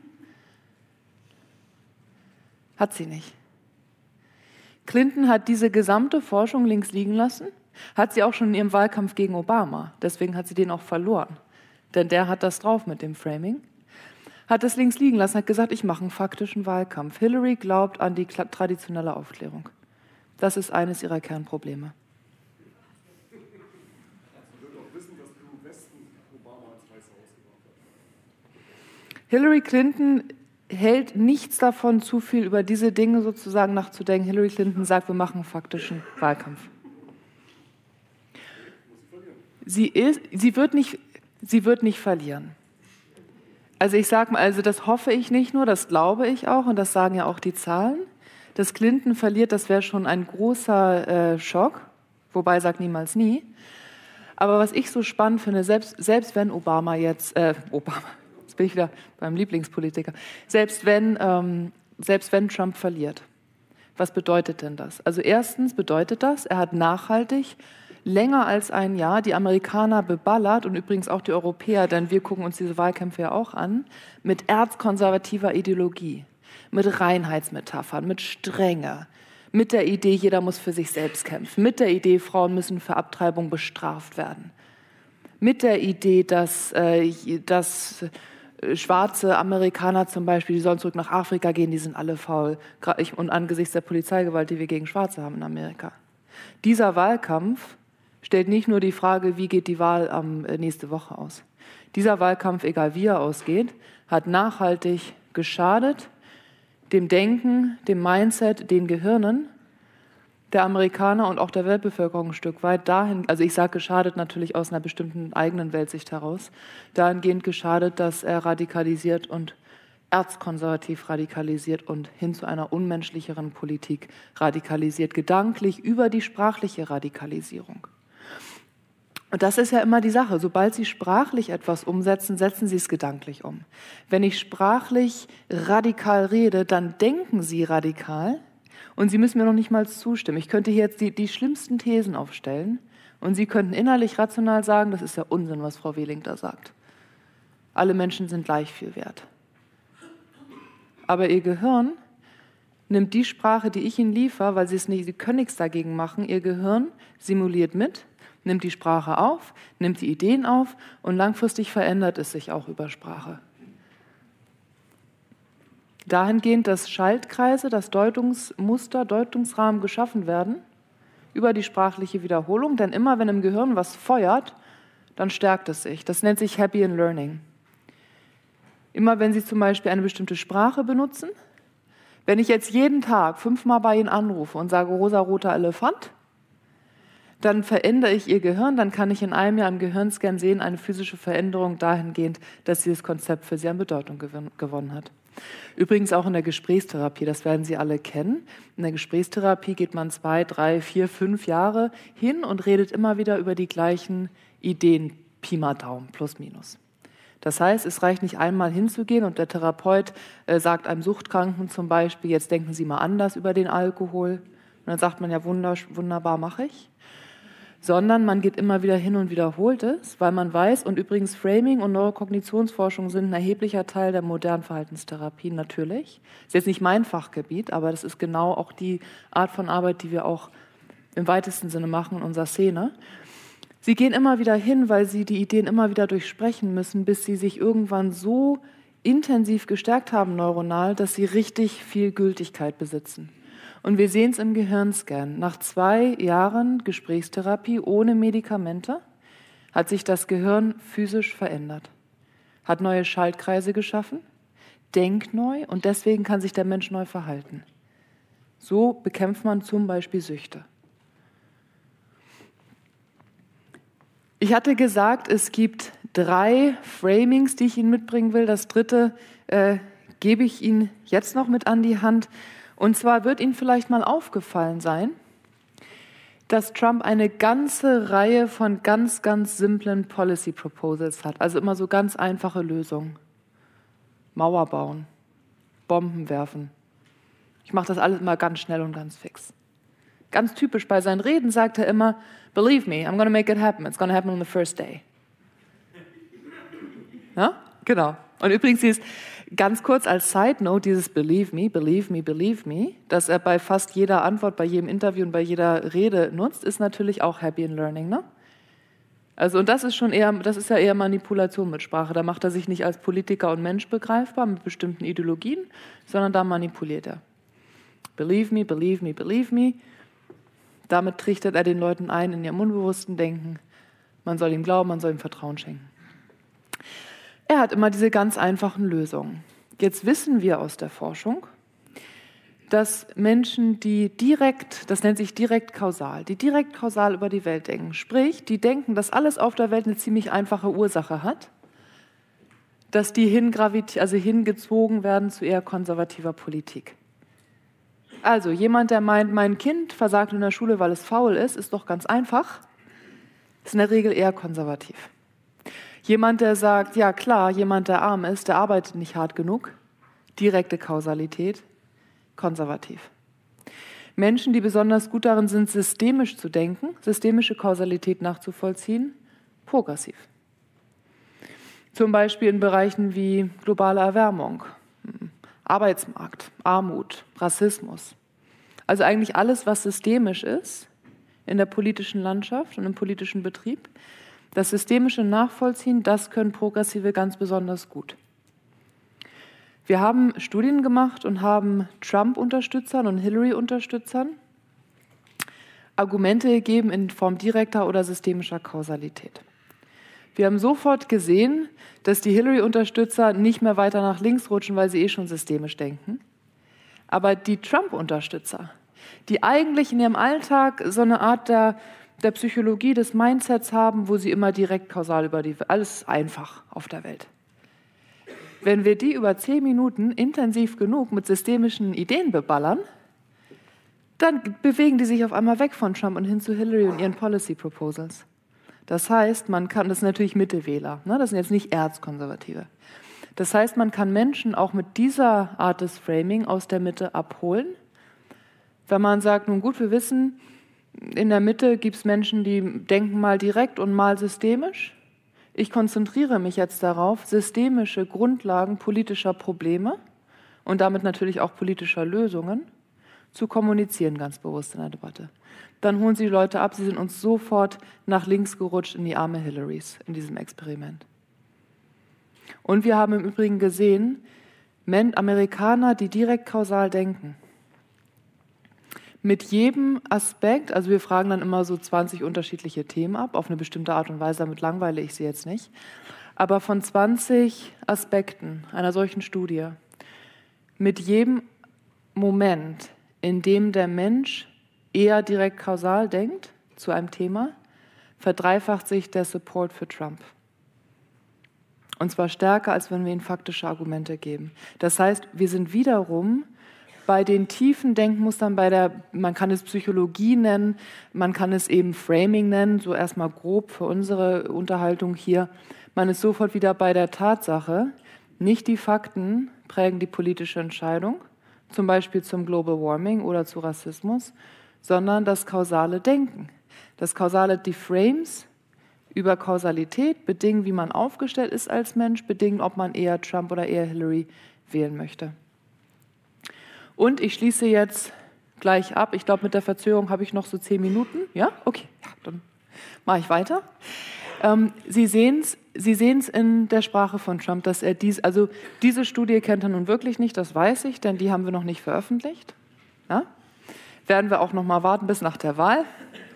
Hat sie nicht. Clinton hat diese gesamte Forschung links liegen lassen, hat sie auch schon in ihrem Wahlkampf gegen Obama. Deswegen hat sie den auch verloren. Denn der hat das drauf mit dem Framing. Hat es links liegen lassen, hat gesagt, ich mache einen faktischen Wahlkampf. Hillary glaubt an die traditionelle Aufklärung. Das ist eines ihrer Kernprobleme. Hillary Clinton hält nichts davon, zu viel über diese Dinge sozusagen nachzudenken. Hillary Clinton sagt, wir machen einen faktischen Wahlkampf. Sie, ist, sie, wird nicht, sie wird nicht verlieren. Also ich sage mal, also das hoffe ich nicht nur, das glaube ich auch und das sagen ja auch die Zahlen. Dass Clinton verliert, das wäre schon ein großer äh, Schock, wobei sagt niemals nie. Aber was ich so spannend finde, selbst, selbst wenn Obama jetzt, äh, Obama, jetzt bin ich wieder beim Lieblingspolitiker, selbst wenn, ähm, selbst wenn Trump verliert, was bedeutet denn das? Also erstens bedeutet das, er hat nachhaltig länger als ein Jahr die Amerikaner beballert und übrigens auch die Europäer, denn wir gucken uns diese Wahlkämpfe ja auch an, mit erzkonservativer Ideologie. Mit Reinheitsmetaphern, mit Strenge, mit der Idee, jeder muss für sich selbst kämpfen, mit der Idee, Frauen müssen für Abtreibung bestraft werden, mit der Idee, dass, äh, dass schwarze Amerikaner zum Beispiel, die sollen zurück nach Afrika gehen, die sind alle faul, und angesichts der Polizeigewalt, die wir gegen Schwarze haben in Amerika. Dieser Wahlkampf stellt nicht nur die Frage, wie geht die Wahl ähm, nächste Woche aus. Dieser Wahlkampf, egal wie er ausgeht, hat nachhaltig geschadet, dem Denken, dem Mindset, den Gehirnen der Amerikaner und auch der Weltbevölkerung ein Stück weit dahin, also ich sage geschadet natürlich aus einer bestimmten eigenen Weltsicht heraus, dahingehend geschadet, dass er radikalisiert und erzkonservativ radikalisiert und hin zu einer unmenschlicheren Politik radikalisiert, gedanklich über die sprachliche Radikalisierung. Und das ist ja immer die Sache. Sobald Sie sprachlich etwas umsetzen, setzen Sie es gedanklich um. Wenn ich sprachlich radikal rede, dann denken Sie radikal und Sie müssen mir noch nicht mal zustimmen. Ich könnte hier jetzt die, die schlimmsten Thesen aufstellen und Sie könnten innerlich rational sagen, das ist ja Unsinn, was Frau Wehling da sagt. Alle Menschen sind gleich viel wert. Aber Ihr Gehirn nimmt die Sprache, die ich Ihnen liefere, weil Sie es nicht, Sie können nichts dagegen machen. Ihr Gehirn simuliert mit, nimmt die Sprache auf, nimmt die Ideen auf und langfristig verändert es sich auch über Sprache. Dahingehend, dass Schaltkreise, dass Deutungsmuster, Deutungsrahmen geschaffen werden über die sprachliche Wiederholung, denn immer wenn im Gehirn was feuert, dann stärkt es sich. Das nennt sich Happy in Learning. Immer wenn Sie zum Beispiel eine bestimmte Sprache benutzen, wenn ich jetzt jeden Tag fünfmal bei Ihnen anrufe und sage rosa-roter Elefant, dann verändere ich Ihr Gehirn, dann kann ich in einem Jahr im Gehirnscan sehen, eine physische Veränderung dahingehend, dass dieses Konzept für Sie an Bedeutung gewonnen hat. Übrigens auch in der Gesprächstherapie, das werden Sie alle kennen. In der Gesprächstherapie geht man zwei, drei, vier, fünf Jahre hin und redet immer wieder über die gleichen Ideen, Pi mal Daumen, plus minus. Das heißt, es reicht nicht einmal hinzugehen und der Therapeut äh, sagt einem Suchtkranken zum Beispiel, jetzt denken Sie mal anders über den Alkohol. Und dann sagt man, ja wunderbar, mache ich. sondern man geht immer wieder hin und wiederholt es, weil man weiß, und übrigens Framing und Neurokognitionsforschung sind ein erheblicher Teil der modernen Verhaltenstherapie natürlich. Das ist jetzt nicht mein Fachgebiet, aber das ist genau auch die Art von Arbeit, die wir auch im weitesten Sinne machen in unserer Szene. Sie gehen immer wieder hin, weil sie die Ideen immer wieder durchsprechen müssen, bis sie sich irgendwann so intensiv gestärkt haben neuronal, dass sie richtig viel Gültigkeit besitzen. Und wir sehen es im Gehirnscan. Nach zwei Jahren Gesprächstherapie ohne Medikamente hat sich das Gehirn physisch verändert, hat neue Schaltkreise geschaffen, denkt neu und deswegen kann sich der Mensch neu verhalten. So bekämpft man zum Beispiel Süchte. Ich hatte gesagt, es gibt drei Framings, die ich Ihnen mitbringen will. Das dritte äh, gebe ich Ihnen jetzt noch mit an die Hand. Und zwar wird Ihnen vielleicht mal aufgefallen sein, dass Trump eine ganze Reihe von ganz, ganz simplen Policy Proposals hat. Also immer so ganz einfache Lösungen. Mauer bauen, Bomben werfen. Ich mache das alles immer ganz schnell und ganz fix. Ganz typisch bei seinen Reden sagt er immer, "Believe me, I'm going to make it happen. It's going to happen on the first day." Ja, genau. Und übrigens ist ganz kurz als Side Note dieses Believe me, believe me, believe me, das er bei fast jeder Antwort, bei jedem Interview und bei jeder Rede nutzt, ist natürlich auch Happy in Learning, ne? Also und das ist schon eher, das ist ja eher Manipulation mit Sprache. Da macht er sich nicht als Politiker und Mensch begreifbar mit bestimmten Ideologien, sondern da manipuliert er. Believe me, believe me, believe me. Damit trichtert er den Leuten ein in ihrem unbewussten Denken. Man soll ihm glauben, man soll ihm Vertrauen schenken. Er hat immer diese ganz einfachen Lösungen. Jetzt wissen wir aus der Forschung, dass Menschen, die direkt, das nennt sich direkt kausal, die direkt kausal über die Welt denken, sprich, die denken, dass alles auf der Welt eine ziemlich einfache Ursache hat, dass die hingravit- also hingezogen werden zu eher konservativer Politik. Also jemand, der meint, mein Kind versagt in der Schule, weil es faul ist, ist doch ganz einfach, ist in der Regel eher konservativ. Jemand, der sagt, ja klar, jemand, der arm ist, der arbeitet nicht hart genug, direkte Kausalität, konservativ. Menschen, die besonders gut darin sind, systemisch zu denken, systemische Kausalität nachzuvollziehen, progressiv. Zum Beispiel in Bereichen wie globale Erwärmung, Arbeitsmarkt, Armut, Rassismus. Also eigentlich alles, was systemisch ist in der politischen Landschaft und im politischen Betrieb. Das systemische Nachvollziehen, das können Progressive ganz besonders gut. Wir haben Studien gemacht und haben Trump-Unterstützern und Hillary-Unterstützern Argumente gegeben in Form direkter oder systemischer Kausalität. Wir haben sofort gesehen, dass die Hillary-Unterstützer nicht mehr weiter nach links rutschen, weil sie eh schon systemisch denken. Aber die Trump-Unterstützer, die eigentlich in ihrem Alltag so eine Art der, der Psychologie, des Mindsets haben, wo sie immer direkt kausal über die, alles ist einfach auf der Welt. Wenn wir die über zehn Minuten intensiv genug mit systemischen Ideen beballern, dann bewegen die sich auf einmal weg von Trump und hin zu Hillary und ihren Policy Proposals. Das heißt, man kann, das sind natürlich Mittelwähler, ne? Das sind jetzt nicht Erzkonservative. Das heißt, man kann Menschen auch mit dieser Art des Framing aus der Mitte abholen. Wenn man sagt, nun gut, wir wissen, in der Mitte gibt es Menschen, die denken mal direkt und mal systemisch. Ich konzentriere mich jetzt darauf, systemische Grundlagen politischer Probleme und damit natürlich auch politischer Lösungen zu kommunizieren, ganz bewusst in der Debatte. Dann holen Sie die Leute ab, sie sind uns sofort nach links gerutscht in die Arme Hillarys in diesem Experiment. Und wir haben im Übrigen gesehen, Amerikaner, die direkt kausal denken, mit jedem Aspekt, also wir fragen dann immer so zwanzig unterschiedliche Themen ab, auf eine bestimmte Art und Weise, damit langweile ich Sie jetzt nicht, aber von zwanzig Aspekten einer solchen Studie, mit jedem Moment, in dem der Mensch eher direkt kausal denkt zu einem Thema, verdreifacht sich der Support für Trump. Und zwar stärker, als wenn wir ihnen faktische Argumente geben. Das heißt, wir sind wiederum bei den tiefen Denkmustern, bei der, man kann es Psychologie nennen, man kann es eben Framing nennen, so erstmal grob für unsere Unterhaltung hier. Man ist sofort wieder bei der Tatsache, nicht die Fakten prägen die politische Entscheidung, zum Beispiel zum Global Warming oder zu Rassismus, sondern das kausale Denken. Das kausale Difframes über Kausalität bedingen, wie man aufgestellt ist als Mensch, bedingen, ob man eher Trump oder eher Hillary wählen möchte. Und ich schließe jetzt gleich ab. Ich glaube, mit der Verzögerung habe ich noch so zehn Minuten. Ja? Okay, ja, dann mache ich weiter. Ähm, Sie sehen es Sie sehen's in der Sprache von Trump, dass er dies, also diese Studie kennt er nun wirklich nicht, das weiß ich, denn die haben wir noch nicht veröffentlicht. Ja? Werden wir auch noch mal warten bis nach der Wahl.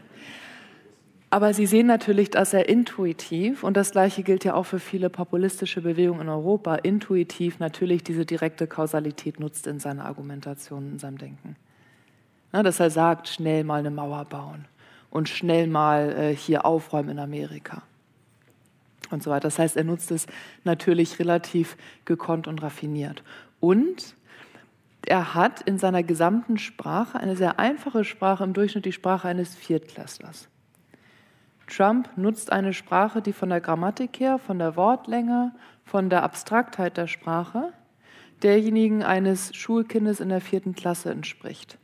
Aber Sie sehen natürlich, dass er intuitiv, und das Gleiche gilt ja auch für viele populistische Bewegungen in Europa, intuitiv natürlich diese direkte Kausalität nutzt in seiner Argumentation, in seinem Denken. Ja, dass er sagt, schnell mal eine Mauer bauen und schnell mal äh, hier aufräumen in Amerika und so weiter. Das heißt, er nutzt es natürlich relativ gekonnt und raffiniert. Und er hat in seiner gesamten Sprache eine sehr einfache Sprache, im Durchschnitt die Sprache eines Viertklässlers. Trump nutzt eine Sprache, die von der Grammatik her, von der Wortlänge, von der Abstraktheit der Sprache derjenigen eines Schulkindes in der vierten Klasse entspricht.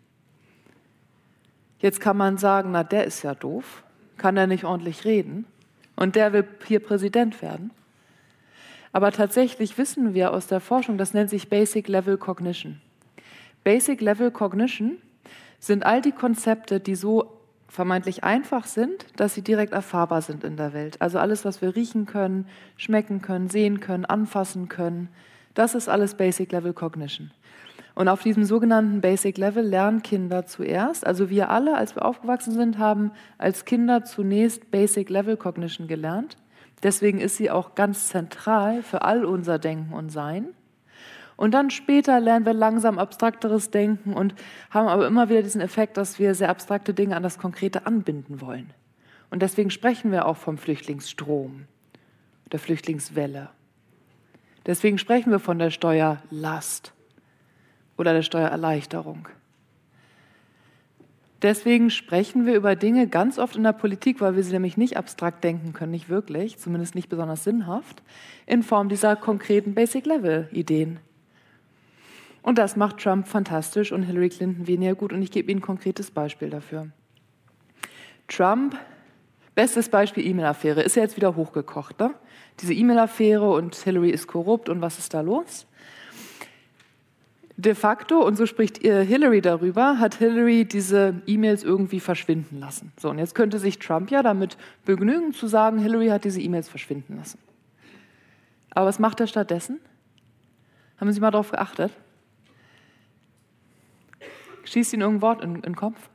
Jetzt kann man sagen, na, der ist ja doof, kann er nicht ordentlich reden und der will hier Präsident werden. Aber tatsächlich wissen wir aus der Forschung, das nennt sich Basic Level Cognition. Basic Level Cognition sind all die Konzepte, die so vermeintlich einfach sind, dass sie direkt erfahrbar sind in der Welt. Also alles, was wir riechen können, schmecken können, sehen können, anfassen können, das ist alles Basic Level Cognition. Und auf diesem sogenannten Basic Level lernen Kinder zuerst, also wir alle, als wir aufgewachsen sind, haben als Kinder zunächst Basic Level Cognition gelernt. Deswegen ist sie auch ganz zentral für all unser Denken und Sein. Und dann später lernen wir langsam abstrakteres Denken und haben aber immer wieder diesen Effekt, dass wir sehr abstrakte Dinge an das Konkrete anbinden wollen. Und deswegen sprechen wir auch vom Flüchtlingsstrom, der Flüchtlingswelle. Deswegen sprechen wir von der Steuerlast oder der Steuererleichterung. Deswegen sprechen wir über Dinge ganz oft in der Politik, weil wir sie nämlich nicht abstrakt denken können, nicht wirklich, zumindest nicht besonders sinnhaft, in Form dieser konkreten Basic-Level-Ideen. Und das macht Trump fantastisch und Hillary Clinton weniger gut. Und ich gebe Ihnen ein konkretes Beispiel dafür. Trump, bestes Beispiel E-Mail-Affäre, ist ja jetzt wieder hochgekocht, ne? Diese E-Mail-Affäre und Hillary ist korrupt und was ist da los? De facto, und so spricht Hillary darüber, hat Hillary diese E-Mails irgendwie verschwinden lassen. So, und jetzt könnte sich Trump ja damit begnügen zu sagen, Hillary hat diese E-Mails verschwinden lassen. Aber was macht er stattdessen? Haben Sie mal darauf geachtet? Schießt Ihnen irgendein Wort in, in den Kopf?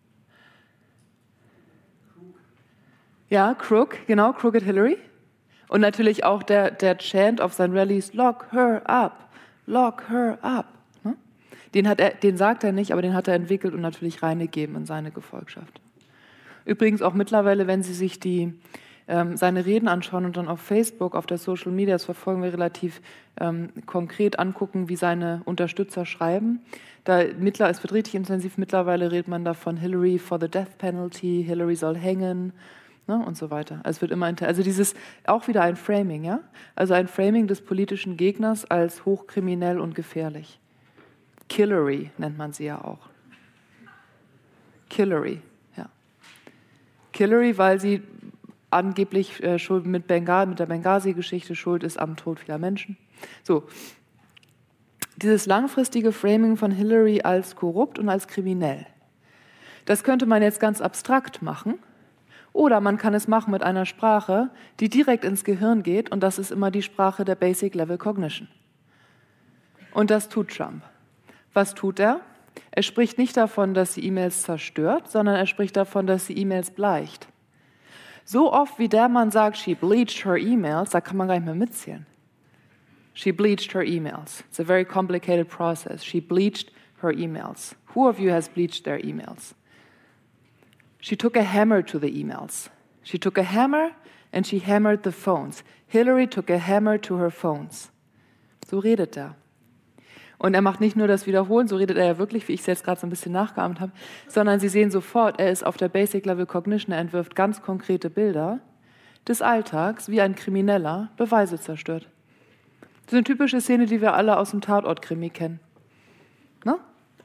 Ja, Crook, genau, Crooked Hillary. Und natürlich auch der, der Chant auf seinen Rallies, lock her up, lock her up. Den, hat er, den sagt er nicht, aber den hat er entwickelt und natürlich reingegeben in seine Gefolgschaft. Übrigens auch mittlerweile, wenn Sie sich die, ähm, seine Reden anschauen und dann auf Facebook, auf der Social Media, das verfolgen wir relativ ähm, konkret, angucken, wie seine Unterstützer schreiben. Da, mittler, es wird richtig intensiv, mittlerweile redet man davon Hillary for the death penalty, Hillary soll hängen, ne, und so weiter. Also, es wird immer, also dieses, auch wieder ein Framing, ja? Also ein Framing des politischen Gegners als hochkriminell und gefährlich. Killary nennt man sie ja auch. Killary, ja. Killary, weil sie angeblich äh, schuld mit, Bengal, mit der Benghazi-Geschichte schuld ist am Tod vieler Menschen. So, dieses langfristige Framing von Hillary als korrupt und als kriminell, das könnte man jetzt ganz abstrakt machen oder man kann es machen mit einer Sprache, die direkt ins Gehirn geht und das ist immer die Sprache der Basic Level Cognition. Und das tut Trump. Was tut er? Er spricht nicht davon, dass sie E-Mails zerstört, sondern er spricht davon, dass sie E-Mails bleicht. So oft wie der Mann sagt, she bleached her emails, da kann man gar nicht mehr mitzählen. She bleached her emails. It's a very complicated process. She bleached her emails. Who of you has bleached their emails? She took a hammer to the emails. She took a hammer and she hammered the phones. Hillary took a hammer to her phones. So redet er. Und er macht nicht nur das Wiederholen, so redet er ja wirklich, wie ich es jetzt gerade so ein bisschen nachgeahmt habe, sondern Sie sehen sofort, er ist auf der Basic Level Cognition, er entwirft ganz konkrete Bilder des Alltags, wie ein Krimineller Beweise zerstört. Das ist eine typische Szene, die wir alle aus dem Tatort-Krimi kennen. Ne?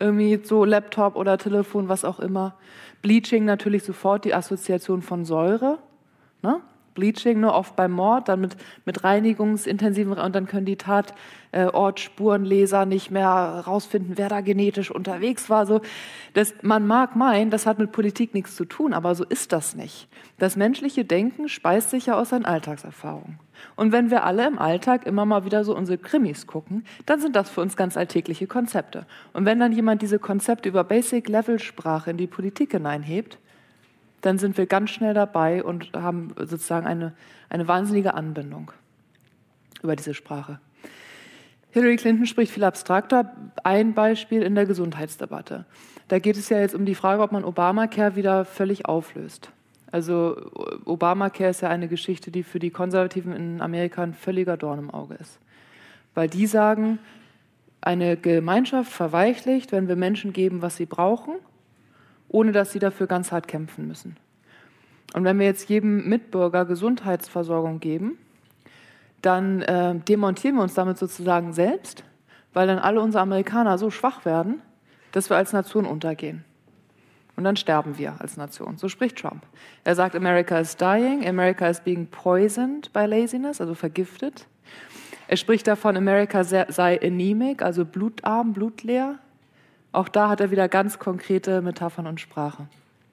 irgendwie so Laptop oder Telefon, was auch immer. Bleaching natürlich sofort die Assoziation von Säure, ne? Bleaching, nur oft beim Mord, dann mit, mit reinigungsintensiven, und dann können die Tatortspurenleser nicht mehr rausfinden, wer da genetisch unterwegs war. So, das, man mag meinen, das hat mit Politik nichts zu tun, aber so ist das nicht. Das menschliche Denken speist sich ja aus seinen Alltagserfahrungen. Und wenn wir alle im Alltag immer mal wieder so unsere Krimis gucken, dann sind das für uns ganz alltägliche Konzepte. Und wenn dann jemand diese Konzepte über Basic-Level-Sprache in die Politik hineinhebt, dann sind wir ganz schnell dabei und haben sozusagen eine, eine wahnsinnige Anbindung über diese Sprache. Hillary Clinton spricht viel abstrakter. Ein Beispiel in der Gesundheitsdebatte. Da geht es ja jetzt um die Frage, ob man Obamacare wieder völlig auflöst. Also Obamacare ist ja eine Geschichte, die für die Konservativen in Amerika ein völliger Dorn im Auge ist. Weil die sagen, eine Gemeinschaft verweichlicht, wenn wir Menschen geben, was sie brauchen, ohne dass sie dafür ganz hart kämpfen müssen. Und wenn wir jetzt jedem Mitbürger Gesundheitsversorgung geben, dann äh, demontieren wir uns damit sozusagen selbst, weil dann alle unsere Amerikaner so schwach werden, dass wir als Nation untergehen. Und dann sterben wir als Nation. So spricht Trump. Er sagt, America is dying, America is being poisoned by laziness, also vergiftet. Er spricht davon, America sei anemic, also blutarm, blutleer. Auch da hat er wieder ganz konkrete Metaphern und Sprache.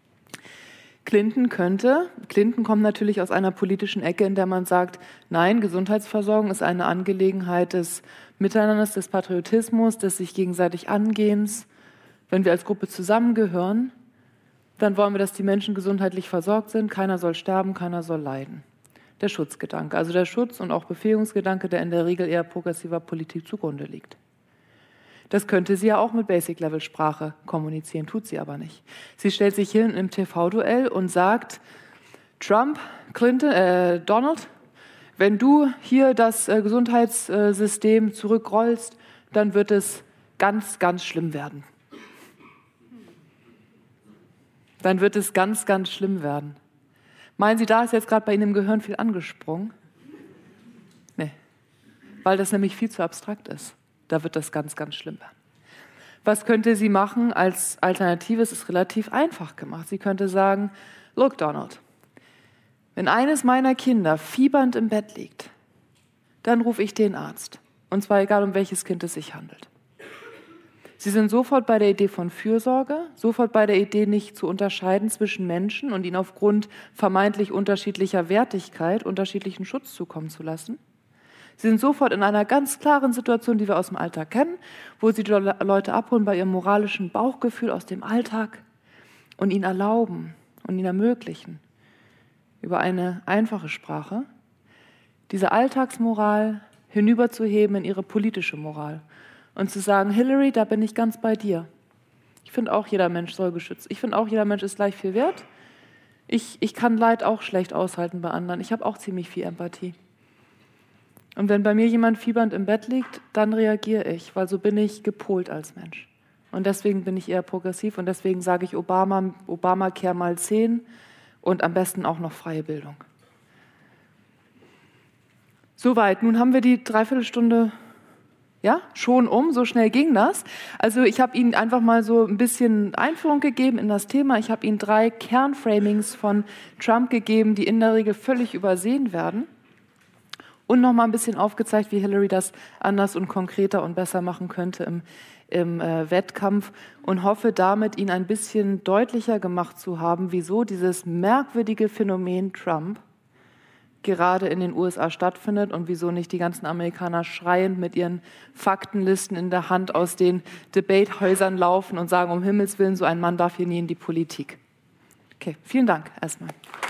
Clinton könnte, Clinton kommt natürlich aus einer politischen Ecke, in der man sagt, nein, Gesundheitsversorgung ist eine Angelegenheit des Miteinanders, des Patriotismus, des sich gegenseitig Angehens. Wenn wir als Gruppe zusammengehören, dann wollen wir, dass die Menschen gesundheitlich versorgt sind, keiner soll sterben, keiner soll leiden. Der Schutzgedanke, also der Schutz- und auch Befähigungsgedanke, der in der Regel eher progressiver Politik zugrunde liegt. Das könnte sie ja auch mit Basic-Level-Sprache kommunizieren, tut sie aber nicht. Sie stellt sich hin im T V-Duell und sagt, Trump, Clinton, äh, Donald, wenn du hier das äh, Gesundheitssystem zurückrollst, dann wird es ganz, ganz schlimm werden. Dann wird es ganz, ganz schlimm werden. Meinen Sie, da ist jetzt gerade bei Ihnen im Gehirn viel angesprungen? Nee, weil das nämlich viel zu abstrakt ist. Da wird das ganz, ganz schlimm werden. Was könnte sie machen als Alternative? Es ist relativ einfach gemacht. Sie könnte sagen, look, Donald, wenn eines meiner Kinder fiebernd im Bett liegt, dann rufe ich den Arzt. Und zwar egal, um welches Kind es sich handelt. Sie sind sofort bei der Idee von Fürsorge, sofort bei der Idee, nicht zu unterscheiden zwischen Menschen und ihnen aufgrund vermeintlich unterschiedlicher Wertigkeit unterschiedlichen Schutz zukommen zu lassen. Sie sind sofort in einer ganz klaren Situation, die wir aus dem Alltag kennen, wo sie die Leute abholen bei ihrem moralischen Bauchgefühl aus dem Alltag und ihnen erlauben und ihnen ermöglichen, über eine einfache Sprache, diese Alltagsmoral hinüberzuheben in ihre politische Moral und zu sagen, Hillary, da bin ich ganz bei dir. Ich finde auch, jeder Mensch soll geschützt. Ich finde auch, jeder Mensch ist gleich viel wert. Ich, ich kann Leid auch schlecht aushalten bei anderen. Ich habe auch ziemlich viel Empathie. Und wenn bei mir jemand fiebernd im Bett liegt, dann reagiere ich, weil so bin ich gepolt als Mensch. Und deswegen bin ich eher progressiv und deswegen sage ich Obama, Obamacare mal zehn und am besten auch noch freie Bildung. Soweit. Nun haben wir die Dreiviertelstunde ja, schon um, so schnell ging das. Also ich habe Ihnen einfach mal so ein bisschen Einführung gegeben in das Thema. Ich habe Ihnen drei Kernframings von Trump gegeben, die in der Regel völlig übersehen werden. Und noch mal ein bisschen aufgezeigt, wie Hillary das anders und konkreter und besser machen könnte im, im äh, Wettkampf. Und hoffe damit, Ihnen ein bisschen deutlicher gemacht zu haben, wieso dieses merkwürdige Phänomen Trump gerade in den U S A stattfindet und wieso nicht die ganzen Amerikaner schreiend mit ihren Faktenlisten in der Hand aus den Debatehäusern laufen und sagen, um Himmels Willen, so ein Mann darf hier nie in die Politik. Okay, vielen Dank erstmal.